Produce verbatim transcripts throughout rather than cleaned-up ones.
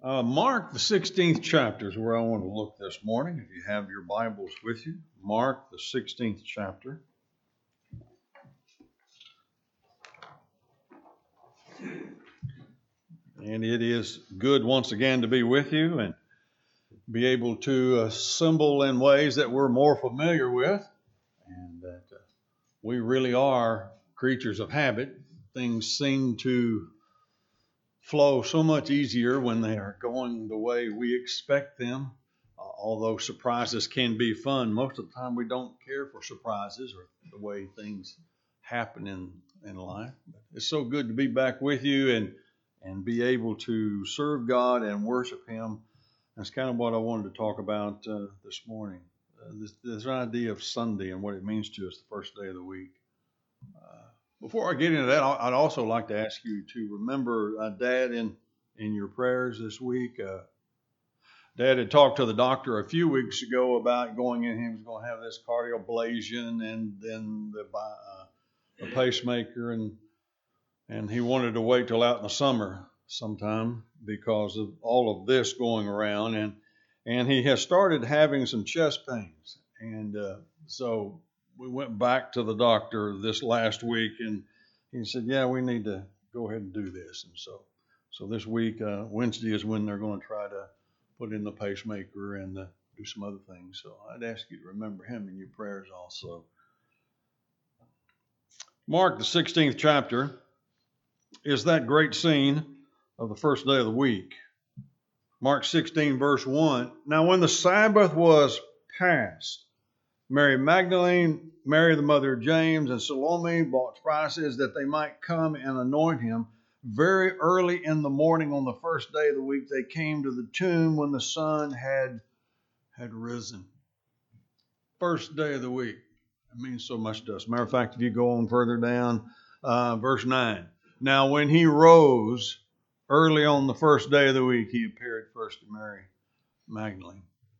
Uh, Mark, the sixteenth chapter is where I want to look this morning. If you have your Bibles with you, Mark, the sixteenth chapter. And it is good once again to be with you and be able to assemble in ways that we're more familiar with, and that uh, we really are creatures of habit. Things seem to flow so much easier when they are going the way we expect them. Uh, although surprises can be fun, most of the time we don't care for surprises or the way things happen in, in life. But it's so good to be back with you and, and be able to serve God and worship Him. That's kind of what I wanted to talk about uh, this morning. Uh, this, this idea of Sunday and what it means to us the first day of the week. Uh, Before I get into that, I'd also like to ask you to remember uh, Dad in, in your prayers this week. Uh, Dad had talked to the doctor a few weeks ago about going in. He was going to have this cardioablation and then the, uh, the pacemaker, and and he wanted to wait till out in the summer sometime because of all of this going around. And and he has started having some chest pains, and uh, so. We went back to the doctor this last week, and he said, yeah, we need to go ahead and do this. And so so this week, uh, Wednesday is when they're going to try to put in the pacemaker and uh, do some other things. So I'd ask you to remember him in your prayers also. Mark, the sixteenth chapter, is that great scene of the first day of the week. Mark sixteen, verse one. Now when the Sabbath was past, Mary Magdalene, Mary the mother of James, and Salome bought spices that they might come and anoint him. Very early in the morning on the first day of the week, they came to the tomb when the sun had, had risen. First day of the week. It means so much to us. Matter of fact, if you go on further down, uh, verse nine. Now when he rose early on the first day of the week, he appeared first to Mary Magdalene.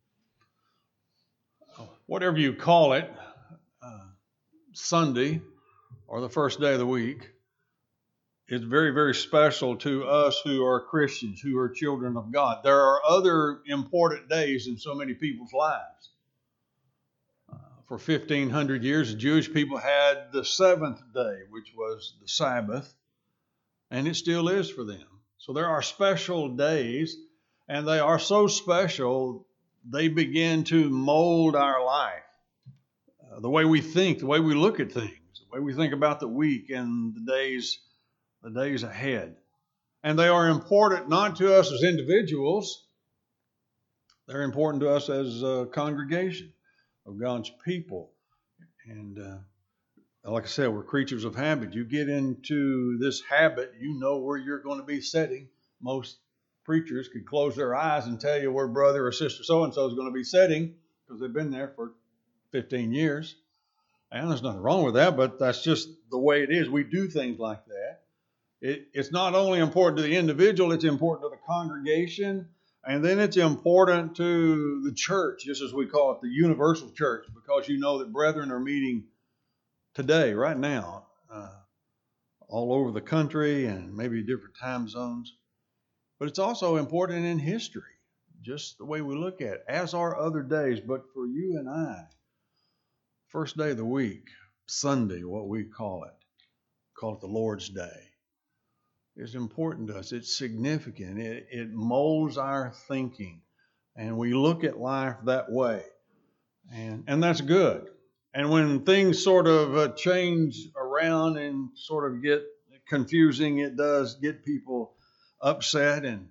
Whatever you call it, uh, Sunday or the first day of the week, is very, very special to us who are Christians, who are children of God. There are other important days in so many people's lives. Uh, for fifteen hundred years, the Jewish people had the seventh day, which was the Sabbath, and it still is for them. So there are special days, and they are so special they begin to mold our life, uh, the way we think, the way we look at things, the way we think about the week and the days, the days ahead. And they are important not to us as individuals. They're important to us as a congregation of God's people. And uh, like I said, we're creatures of habit. You get into this habit, you know where you're going to be sitting. Most preachers could close their eyes and tell you where brother or sister so-and-so is going to be sitting because they've been there for fifteen years. And there's nothing wrong with that, but that's just the way it is. We do things like that. It, it's not only important to the individual, it's important to the congregation, and then it's important to the church, just as we call it the universal church, because you know that brethren are meeting today, right now, uh, all over the country and maybe different time zones. But it's also important in history, just the way we look at it, as are other days. But for you and I, first day of the week, Sunday, what we call it, call it the Lord's Day, is important to us. It's significant. It, it molds our thinking, and we look at life that way. And, and that's good. And when things sort of uh, change around and sort of get confusing, it does get people upset, and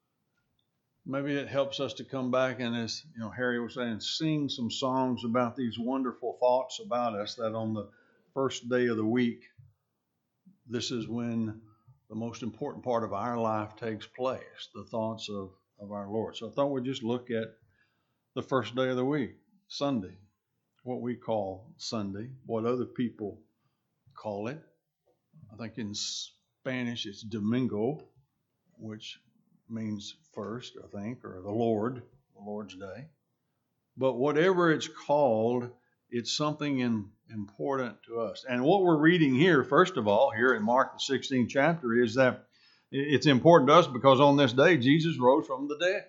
maybe it helps us to come back and, as you know, Harry was saying, sing some songs about these wonderful thoughts about us, that on the first day of the week, this is when the most important part of our life takes place, the thoughts of, of our Lord. So I thought we'd just look at the first day of the week, Sunday, what we call Sunday, what other people call it. I think in Spanish it's Domingo, which means first, I think, or the Lord, the Lord's Day. But whatever it's called, it's something in, important to us. And what we're reading here, first of all, here in Mark the sixteenth chapter, is that It's important to us because on this day, Jesus rose from the dead.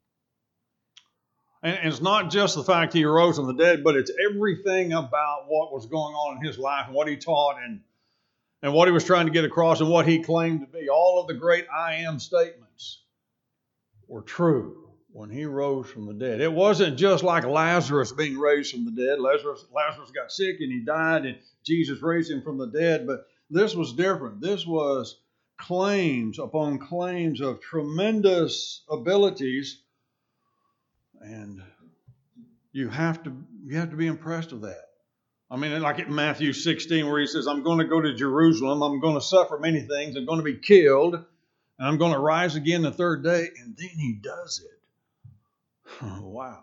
And it's not just the fact he rose from the dead, but it's everything about what was going on in his life and what he taught and, and what he was trying to get across and what he claimed to be. All of the great I am statements were true when he rose from the dead. It wasn't just like Lazarus being raised from the dead. Lazarus, Lazarus got sick and he died and Jesus raised him from the dead. But this was different. This was claims upon claims of tremendous abilities. And you have to you have to be impressed with that. I mean, like in Matthew sixteen, where he says, I'm going to go to Jerusalem, I'm going to suffer many things, I'm going to be killed, and I'm going to rise again the third day, and then he does it. Oh, wow.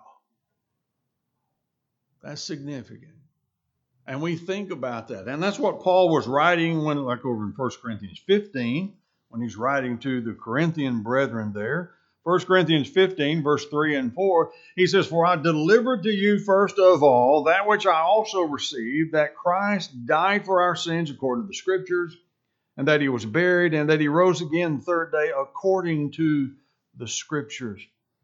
That's significant. And we think about that. And that's what Paul was writing when, like over in First Corinthians fifteen, when he's writing to the Corinthian brethren there. First Corinthians fifteen, verse three and four, he says, For I delivered to you first of all that which I also received, that Christ died for our sins according to the Scriptures, and that he was buried, and that he rose again the third day according to the Scriptures.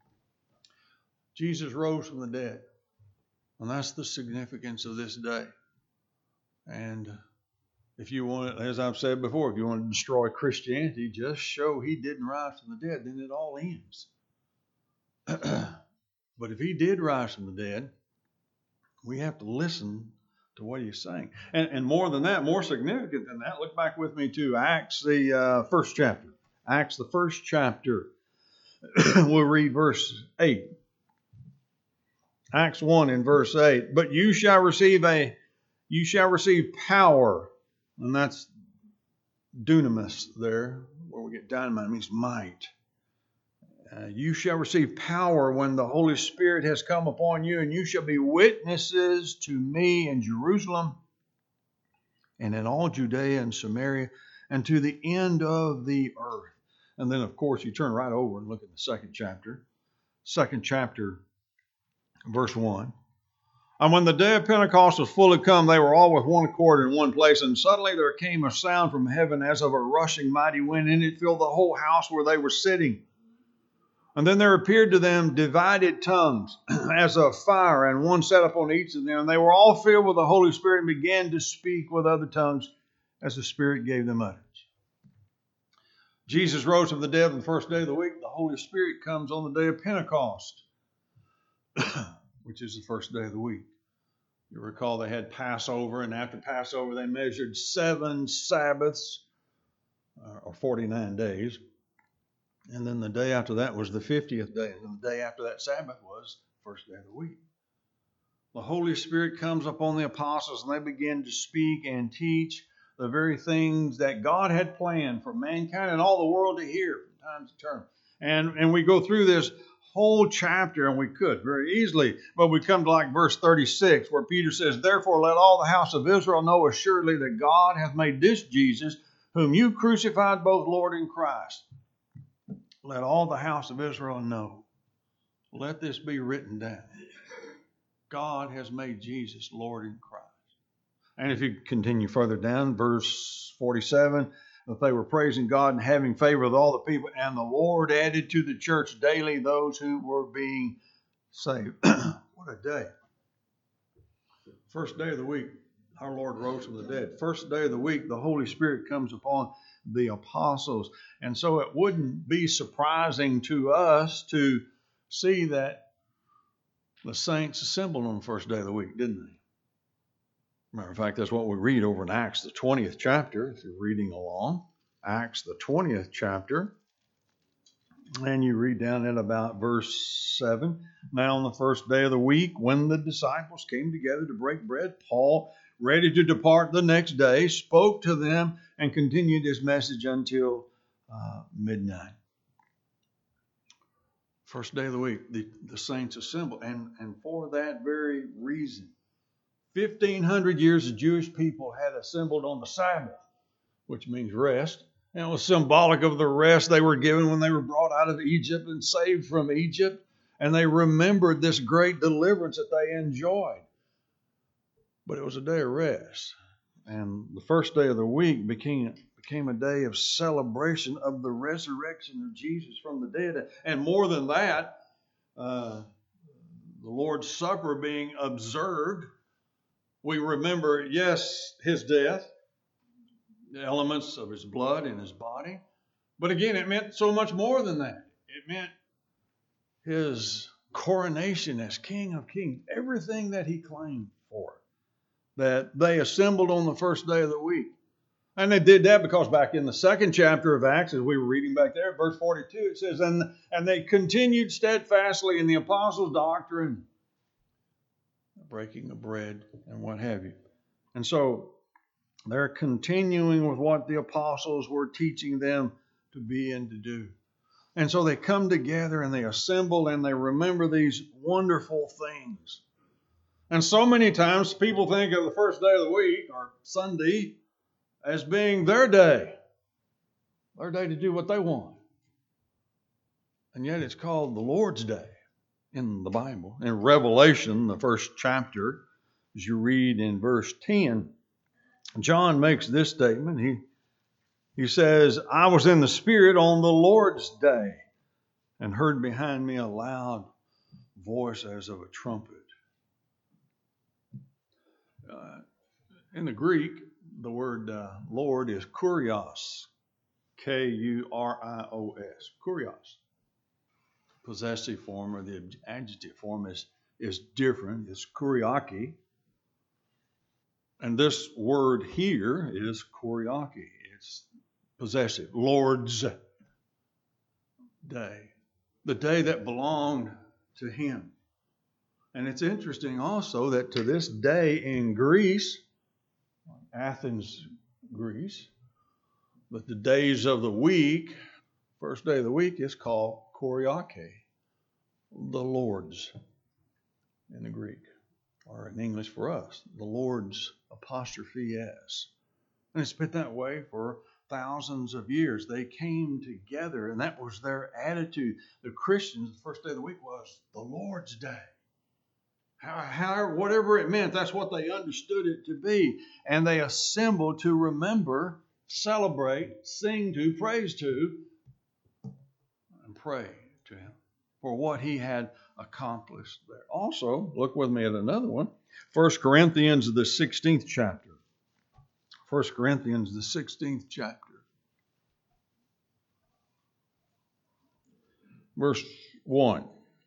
Jesus rose from the dead. And that's the significance of this day. And if you want, as I've said before, if you want to destroy Christianity, just show he didn't rise from the dead, then it all ends. But if he did rise from the dead, we have to listen to what he's saying. And, and more than that, more significant than that, look back with me to Acts, the uh, first chapter. Acts, the first chapter. We'll read verse eight. Acts one in verse eight. But you shall receive a, you shall receive power. And that's dunamis there, where we get dynamite, it means might. Uh, you shall receive power when the Holy Spirit has come upon you, and you shall be witnesses to me in Jerusalem and in all Judea and Samaria and to the end of the earth. And then, of course, you turn right over and look at the second chapter. Second chapter, verse one. And when the day of Pentecost was fully come, they were all with one accord in one place. And suddenly there came a sound from heaven as of a rushing mighty wind, and it filled the whole house where they were sitting. And then there appeared to them divided tongues as of fire, and one sat upon each of them. And they were all filled with the Holy Spirit and began to speak with other tongues as the Spirit gave them utterance. Jesus rose from the dead on the first day of the week. The Holy Spirit comes on the day of Pentecost, which is the first day of the week. You recall they had Passover, and after Passover they measured seven Sabbaths, uh, or forty-nine days. And then the day after that was the fiftieth day. And the day after that Sabbath was the first day of the week. The Holy Spirit comes upon the apostles, and they begin to speak and teach the very things that God had planned for mankind and all the world to hear from time to time. And, and we go through this whole chapter, and we could very easily, but we come to like verse thirty-six, where Peter says, Therefore let all the house of Israel know assuredly that God hath made this Jesus, whom you crucified, both Lord and Christ. Let all the house of Israel know. Let this be written down. God has made Jesus Lord and Christ. And if you continue further down, verse forty-seven, that they were praising God and having favor with all the people, and the Lord added to the church daily those who were being saved. What a day. First day of the week, our Lord rose from the dead. First day of the week, the Holy Spirit comes upon the apostles. And so it wouldn't be surprising to us to see that the saints assembled on the first day of the week, didn't they? Matter of fact, that's what we read over in Acts, the twentieth chapter, if you're reading along. Acts, the twentieth chapter. And you read down at about verse seven. Now on the first day of the week, when the disciples came together to break bread, Paul, ready to depart the next day, spoke to them and continued his message until uh, midnight. First day of the week, the, the saints assembled. And, and for that very reason, fifteen hundred years the Jewish people had assembled on the Sabbath, which means rest. And it was symbolic of the rest they were given when they were brought out of Egypt and saved from Egypt. And they remembered this great deliverance that they enjoyed. But it was a day of rest. And the first day of the week became, became a day of celebration of the resurrection of Jesus from the dead. And more than that, uh, the Lord's Supper being observed, we remember, yes, his death, the elements of his blood and his body. But again, it meant so much more than that. It meant his coronation as King of Kings, everything that he claimed for, that they assembled on the first day of the week. And they did that because back in the second chapter of Acts, as we were reading back there, verse forty-two, it says, and, and they continued steadfastly in the apostles' doctrine, breaking of bread and what have you. And so they're continuing with what the apostles were teaching them to be and to do. And so they come together and they assemble and they remember these wonderful things. And so many times people think of the first day of the week, or Sunday, as being their day. Their day to do what they want. And yet it's called the Lord's Day in the Bible. In Revelation, the first chapter, as you read in verse ten, John makes this statement. He, he says, I was in the Spirit on the Lord's day and heard behind me a loud voice as of a trumpet. Uh, in the Greek, the word uh, Lord is kurios, K U R I O S, kurios. Possessive form or the adjective form is, is different. It's kuriaki. And this word here is kuriaki. It's possessive. Lord's day. The day that belonged to him. And it's interesting also that to this day in Greece, Athens, Greece, but the days of the week, first day of the week is called kuriake, the Lord's in the Greek, or in English for us, the Lord's apostrophe S. And it's been that way for thousands of years. They came together, and that was their attitude. The Christians, the first day of the week was the Lord's day. However, whatever it meant, that's what they understood it to be. And they assembled to remember, celebrate, sing to, praise to, and pray to him for what he had accomplished there. Also, look with me at another one. First Corinthians, the sixteenth chapter. First Corinthians, the sixteenth chapter. Verse one.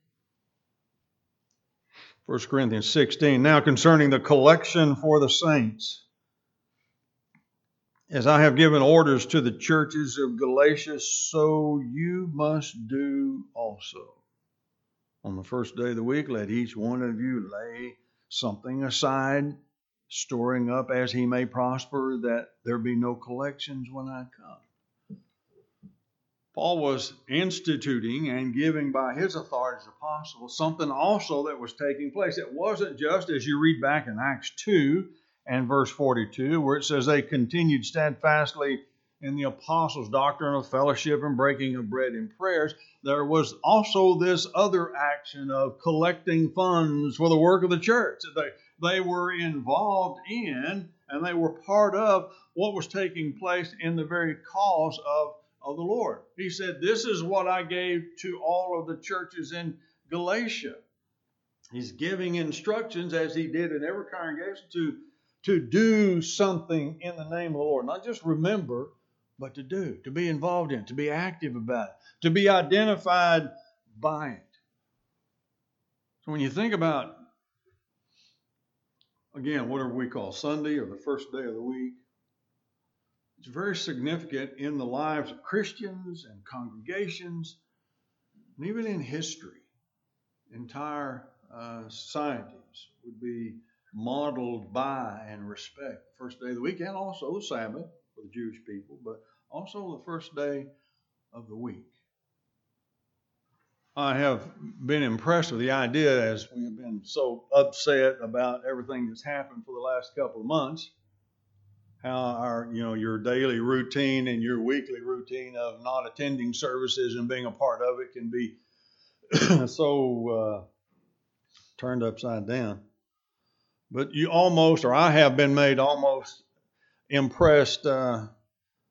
First Corinthians sixteen. Now concerning the collection for the saints, as I have given orders to the churches of Galatia, so you must do also. On the first day of the week, let each one of you lay something aside, storing up as he may prosper, that there be no collections when I come. Paul was instituting and giving by his authority as apostle something also that was taking place. It wasn't just, as you read back in Acts two and verse forty-two, where it says they continued steadfastly in the apostles' doctrine of fellowship and breaking of bread and prayers. There was also this other action of collecting funds for the work of the church. They, they were involved in and they were part of what was taking place in the very cause of of the Lord. He said, this is what I gave to all of the churches in Galatia. He's giving instructions, as he did in every congregation, to, to do something in the name of the Lord. Not just remember, but to do, to be involved in, to be active about it, to be identified by it. So when you think about, again, whatever we call Sunday or the first day of the week, it's very significant in the lives of Christians and congregations, and even in history. Entire uh, societies would be modeled by and respect the first day of the week, and also the Sabbath for the Jewish people, but also the first day of the week. I have been impressed with the idea, as we have been so upset about everything that's happened for the last couple of months, how our, you know, your daily routine and your weekly routine of not attending services and being a part of it can be so uh, turned upside down. But you almost, or I have been made almost impressed uh,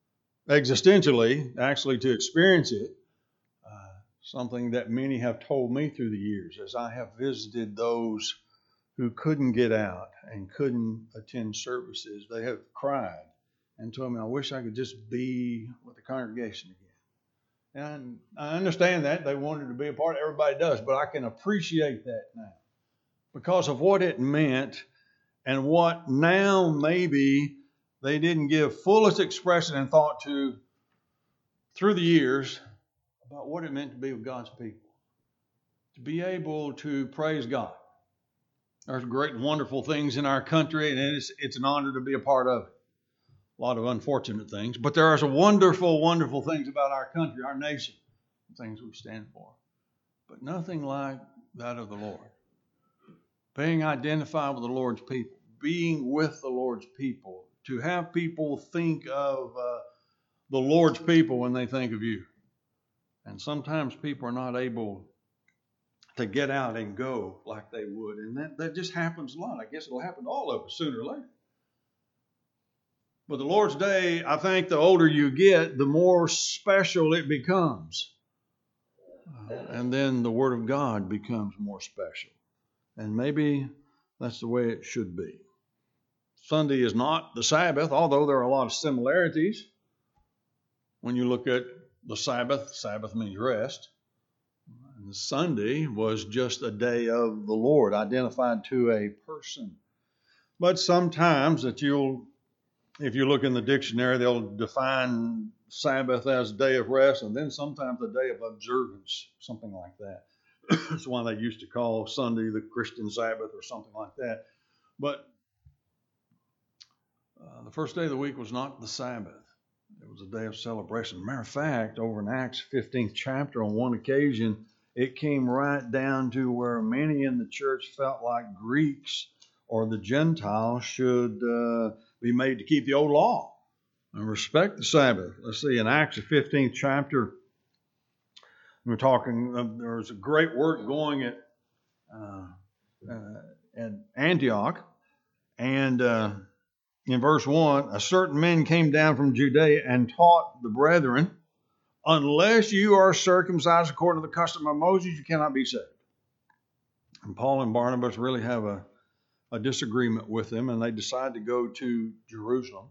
existentially, actually to experience it, uh, something that many have told me through the years as I have visited those who couldn't get out and couldn't attend services. They have cried and told me, I wish I could just be with the congregation again. And I understand that. They wanted to be a part. Everybody does. But I can appreciate that now because of what it meant and what now maybe they didn't give fullest expression and thought to through the years about what it meant to be with God's people. To be able to praise God. There's great and wonderful things in our country, and it's, it's an honor to be a part of it. A lot of unfortunate things, but there are some wonderful, wonderful things about our country, our nation, things we stand for. But nothing like that of the Lord. Being identified with the Lord's people, being with the Lord's people, to have people think of uh, the Lord's people when they think of you. And sometimes people are not able to get out and go like they would. And that, that just happens a lot. I guess it'll happen to all of us sooner or later. But the Lord's Day, I think the older you get, the more special it becomes. Uh, and then the Word of God becomes more special. And maybe that's the way it should be. Sunday is not the Sabbath, although there are a lot of similarities. When you look at the Sabbath, Sabbath means rest. And Sunday was just a day of the Lord, identified to a person. But sometimes that you'll If you look in the dictionary, they'll define Sabbath as day of rest, and then sometimes a day of observance, something like that. That's why they used to call Sunday the Christian Sabbath or something like that. But uh, the first day of the week was not the Sabbath. It was a day of celebration. Matter of fact, over in Acts fifteenth chapter, on one occasion, it came right down to where many in the church felt like Greeks or the Gentiles should uh, be made to keep the old law and respect the Sabbath. Let's see, in Acts the fifteenth chapter, we're talking, uh, there's a great work going at, uh, uh, at Antioch. And uh, in verse one, a certain man came down from Judea and taught the brethren, unless you are circumcised according to the custom of Moses, you cannot be saved. And Paul and Barnabas really have a a disagreement with them, and they decide to go to Jerusalem.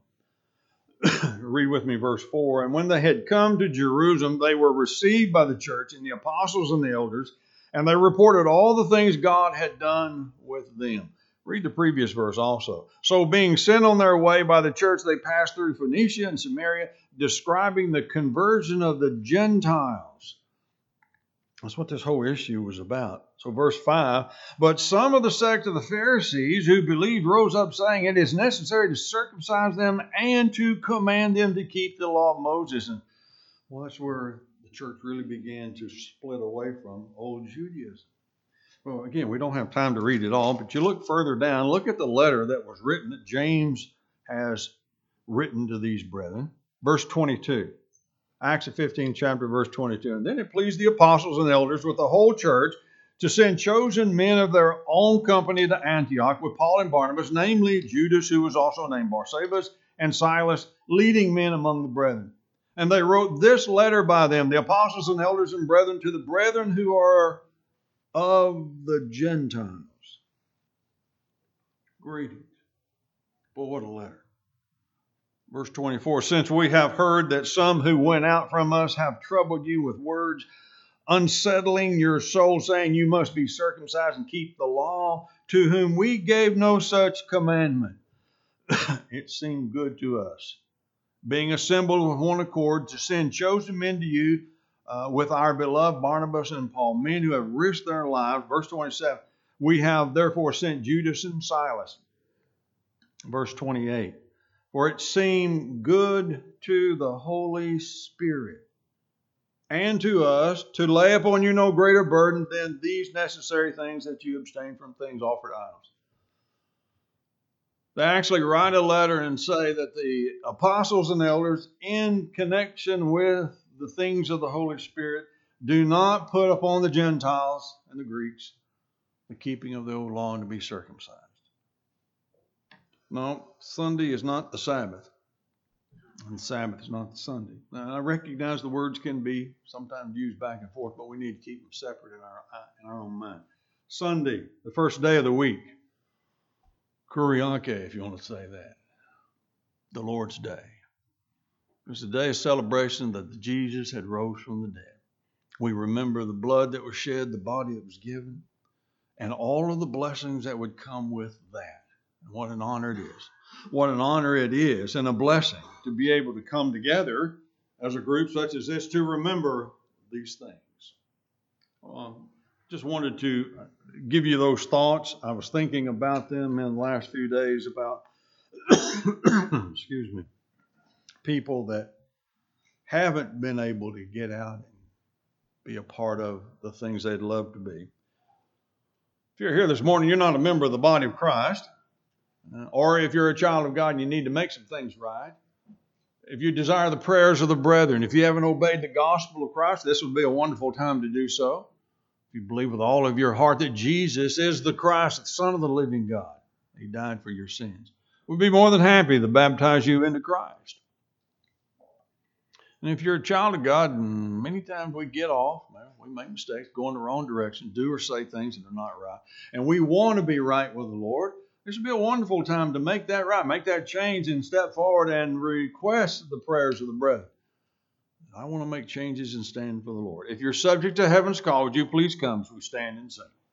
Read with me verse four. And when they had come to Jerusalem, they were received by the church and the apostles and the elders, and they reported all the things God had done with them. Read the previous verse also. So being sent on their way by the church, they passed through Phoenicia and Samaria, describing the conversion of the Gentiles. That's what this whole issue was about. So verse five, but some of the sect of the Pharisees who believed rose up saying, it is necessary to circumcise them and to command them to keep the law of Moses. And well, that's where the church really began to split away from old Judaism. Well, again, we don't have time to read it all, but you look further down, look at the letter that was written that James has written to these brethren. Verse twenty-two. Acts the fifteenth chapter, verse twenty-two. And then it pleased the apostles and elders with the whole church to send chosen men of their own company to Antioch with Paul and Barnabas, namely Judas, who was also named Barsabas, and Silas, leading men among the brethren. And they wrote this letter by them, the apostles and elders and brethren, to the brethren who are of the Gentiles. Greetings. Boy, what a letter. Verse twenty-four, since we have heard that some who went out from us have troubled you with words, unsettling your soul, saying you must be circumcised and keep the law, to whom we gave no such commandment. It seemed good to us, being assembled with one accord, to send chosen men to you uh, with our beloved Barnabas and Paul, men who have risked their lives. Verse twenty-seven, we have therefore sent Judas and Silas. Verse twenty-eight, for it seemed good to the Holy Spirit and to us to lay upon you no greater burden than these necessary things, that you abstain from things offered to idols. They actually write a letter and say that the apostles and elders, in connection with the things of the Holy Spirit, do not put upon the Gentiles and the Greeks the keeping of the old law and to be circumcised. No, Sunday is not the Sabbath. And Sabbath is not the Sunday. Now, I recognize the words can be sometimes used back and forth, but we need to keep them separate in our, in our own mind. Sunday, the first day of the week. Kuriake, if you want to say that. The Lord's Day. It was a day of celebration that Jesus had rose from the dead. We remember the blood that was shed, the body that was given, and all of the blessings that would come with that. And what an honor it is. What an honor it is and a blessing to be able to come together as a group such as this to remember these things. Um, just wanted to give you those thoughts. I was thinking about them in the last few days about, excuse me, people that haven't been able to get out and be a part of the things they'd love to be. If you're here this morning, you're not a member of the body of Christ, uh, or if you're a child of God and you need to make some things right, if you desire the prayers of the brethren, if you haven't obeyed the gospel of Christ, this would be a wonderful time to do so. If you believe with all of your heart that Jesus is the Christ, the Son of the living God, He died for your sins, we'd be more than happy to baptize you into Christ. And if you're a child of God, and many times we get off, well, we make mistakes, go in the wrong direction, do or say things that are not right, and we want to be right with the Lord, this would be a wonderful time to make that right, make that change and step forward and request the prayers of the brethren. I want to make changes and stand for the Lord. If you're subject to heaven's call, would you please come as we stand and sing?